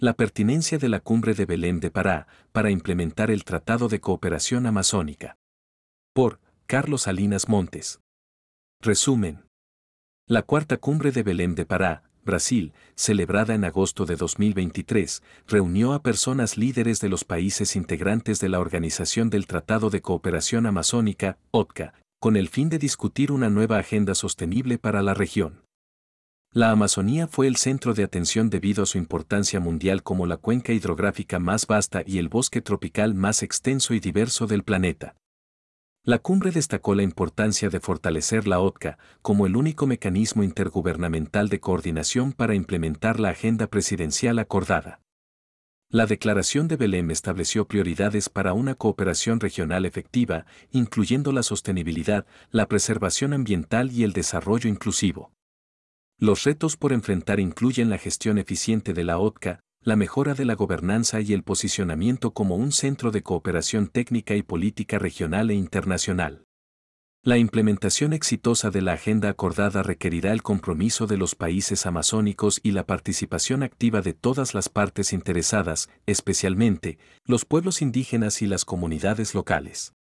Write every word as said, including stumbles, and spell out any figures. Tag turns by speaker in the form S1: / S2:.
S1: La pertinencia de la Cumbre de Belém de Pará para implementar el Tratado de Cooperación Amazónica. Por Carlos Salinas Montes. Resumen. La cuarta Cumbre de Belém de Pará, Brasil, celebrada en agosto de dos mil veintitrés, reunió a personas líderes de los países integrantes de la Organización del Tratado de Cooperación Amazónica, O T C A, con el fin de discutir una nueva agenda sostenible para la región. La Amazonía fue el centro de atención debido a su importancia mundial como la cuenca hidrográfica más vasta y el bosque tropical más extenso y diverso del planeta. La cumbre destacó la importancia de fortalecer la O T C A como el único mecanismo intergubernamental de coordinación para implementar la agenda presidencial acordada. La Declaración de Belém estableció prioridades para una cooperación regional efectiva, incluyendo la sostenibilidad, la preservación ambiental y el desarrollo inclusivo. Los retos por enfrentar incluyen la gestión eficiente de la O T C A, la mejora de la gobernanza y el posicionamiento como un centro de cooperación técnica y política regional e internacional. La implementación exitosa de la agenda acordada requerirá el compromiso de los países amazónicos y la participación activa de todas las partes interesadas, especialmente los pueblos indígenas y las comunidades locales.